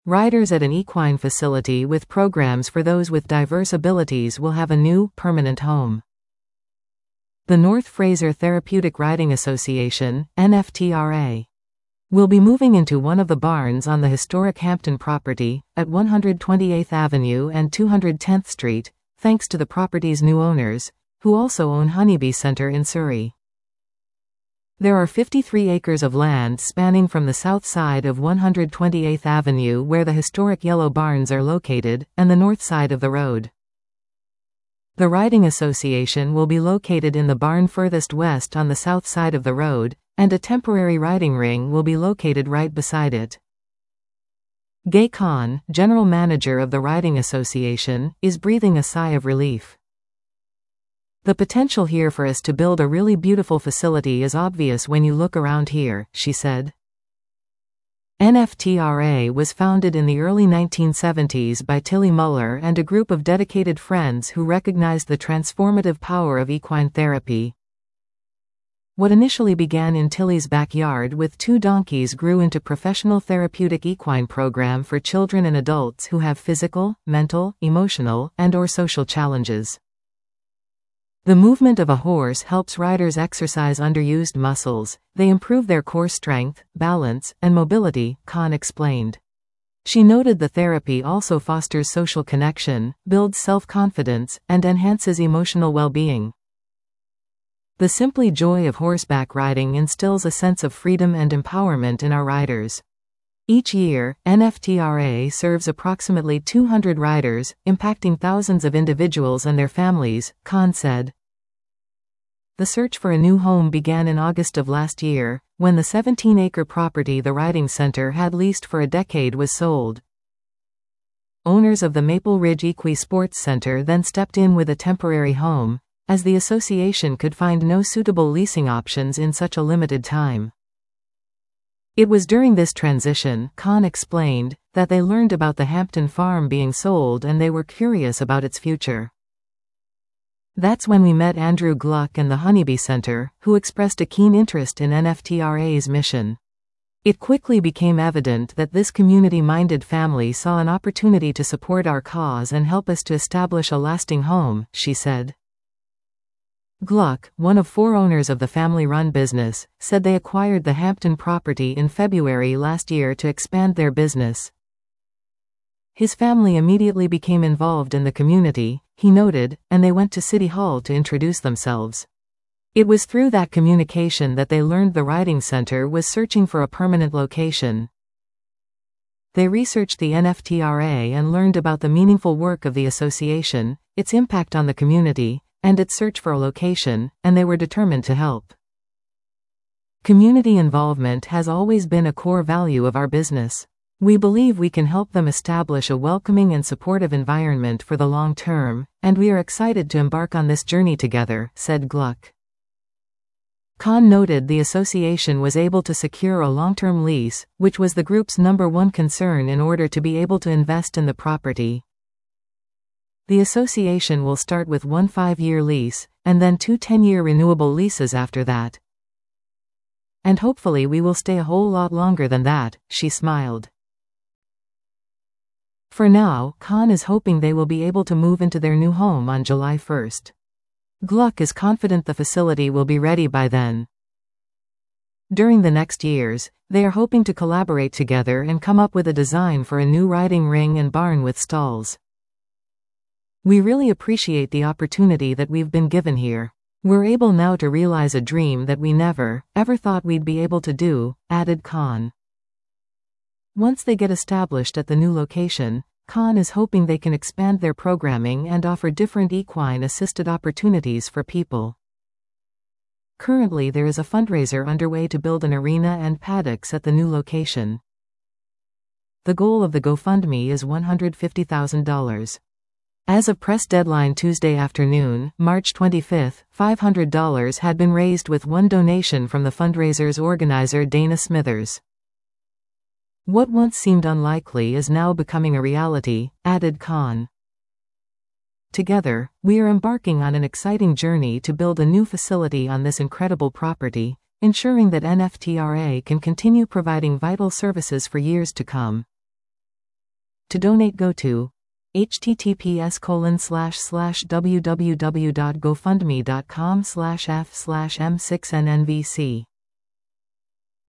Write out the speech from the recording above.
Riders at an equine facility with programs for those with diverse abilities will have a new, permanent home. The North Fraser Therapeutic Riding Association, NFTRA, will be moving into one of the barns on the historic Hampton property, at 128th Avenue and 210th Street, thanks to the property's new owners, who also own Honeybee Center in Surrey. There are 53 acres of land spanning from the south side of 128th Avenue where the historic yellow barns are located, and the north side of the road. The Riding Association will be located in the barn furthest west on the south side of the road, and a temporary riding ring will be located right beside it. Gay Khan, general manager of the Riding Association, is breathing a sigh of relief. The potential here for us to build a really beautiful facility is obvious when you look around here, she said. NFTRA was founded in the early 1970s by Tilly Muller and a group of dedicated friends who recognized the transformative power of equine therapy. What initially began in Tilly's backyard with 2 donkeys grew into professional therapeutic equine program for children and adults who have physical, mental, emotional, and/or social challenges. The movement of a horse helps riders exercise underused muscles, they improve their core strength, balance, and mobility, Khan explained. She noted the therapy also fosters social connection, builds self-confidence, and enhances emotional well-being. The simply joy of horseback riding instills a sense of freedom and empowerment in our riders. Each year, NFTRA serves approximately 200 riders, impacting thousands of individuals and their families, Khan said. The search for a new home began in August of last year, when the 17-acre property the Riding Center had leased for a decade was sold. Owners of the Maple Ridge Equi Sports Center then stepped in with a temporary home, as the association could find no suitable leasing options in such a limited time. It was during this transition, Khan explained, that they learned about the Hampton farm being sold and they were curious about its future. That's when we met Andrew Gluck and the Honeybee Center, who expressed a keen interest in NFTRA's mission. It quickly became evident that this community-minded family saw an opportunity to support our cause and help us to establish a lasting home, she said. Gluck, one of 4 owners of the family-run business, said they acquired the Hampton property in February last year to expand their business. His family immediately became involved in the community, he noted, and they went to City Hall to introduce themselves. It was through that communication that they learned the Riding Center was searching for a permanent location. They researched the NFTRA and learned about the meaningful work of the association, its impact on the community, and its search for a location, and they were determined to help. Community involvement has always been a core value of our business. We believe we can help them establish a welcoming and supportive environment for the long term, and we are excited to embark on this journey together, said Gluck. Khan noted the association was able to secure a long-term lease, which was the group's #1 concern in order to be able to invest in the property. The association will start with 1 5-year lease, and then 2 10-year renewable leases after that. And hopefully we will stay a whole lot longer than that, she smiled. For now, Khan is hoping they will be able to move into their new home on July 1st. Gluck is confident the facility will be ready by then. During the next years, they are hoping to collaborate together and come up with a design for a new riding ring and barn with stalls. We really appreciate the opportunity that we've been given here. We're able now to realize a dream that we never, ever thought we'd be able to do, added Khan. Once they get established at the new location, Khan is hoping they can expand their programming and offer different equine-assisted opportunities for people. Currently there is a fundraiser underway to build an arena and paddocks at the new location. The goal of the GoFundMe is $150,000. As of press deadline Tuesday afternoon, March 25, $500 had been raised with one donation from the fundraiser's organizer Dana Smithers. What once seemed unlikely is now becoming a reality, added Khan. Together, we are embarking on an exciting journey to build a new facility on this incredible property, ensuring that NFTRA can continue providing vital services for years to come. To donate, go to https://www.gofundme.com/f/m6nnvc